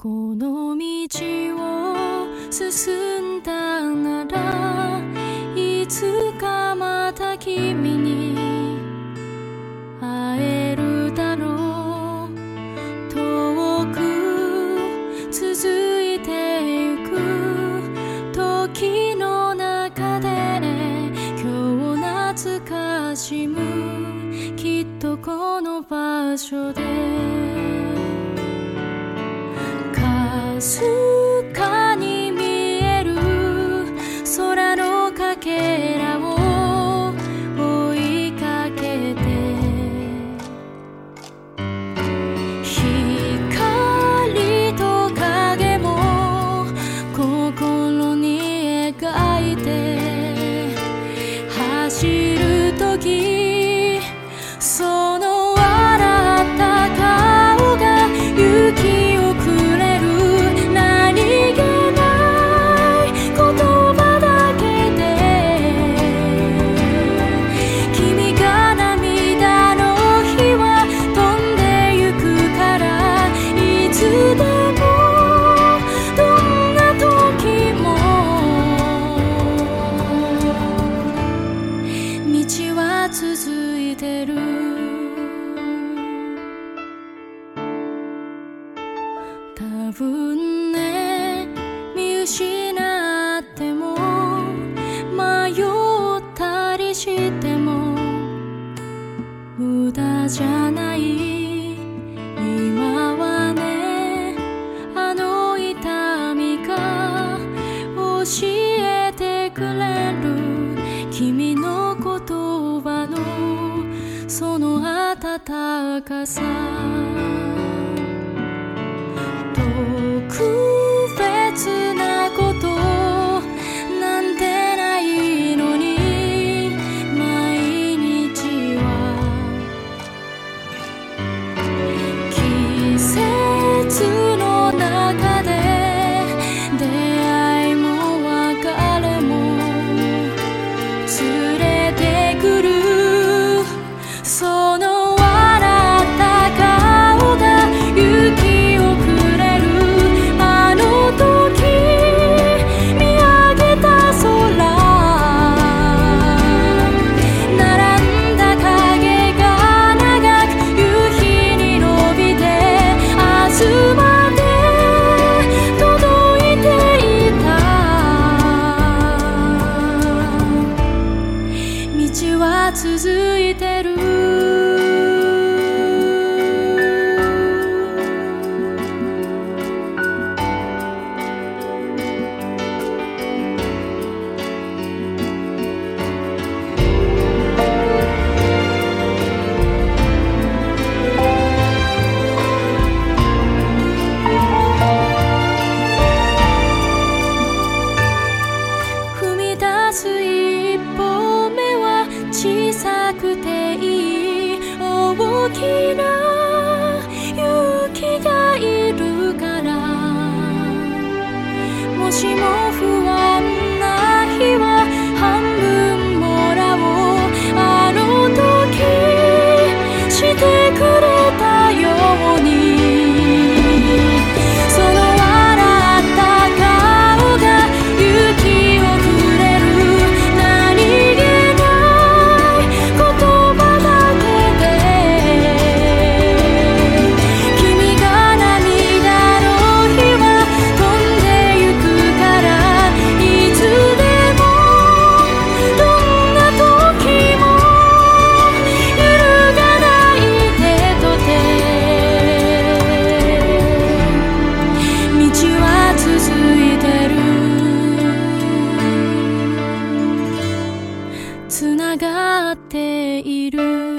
この道を進んだならいつかまた君に会えるだろう。遠く続いてゆく時の中で今日懐かしむきっとこの場所でかすかに見える空のかけらを追いかけて光と影も心に描いて走るときその笑った顔が勇気をくれる続いてる。多分ね見失っても迷ったりしても無駄じゃない。今はねあの痛みが教えてくれる君の言葉のその温かさ特別なことなんてないのに毎日は季節の中で出会いも別れも連れてくるその笑った顔が勇気をくれるあの時見上げた空並んだ影が長く夕日に伸びて明日まで届いていた道は続いてる。踏み出す一歩目は小さくていい大きな勇気がいるからもしも不安な日は半分もらおうあの時してくれたようにその笑った顔が勇気をくれる何気ない言葉だけで君が涙の日は飛んでゆくからいつでもどんな時も揺るがない手と手道は続いてるつながっている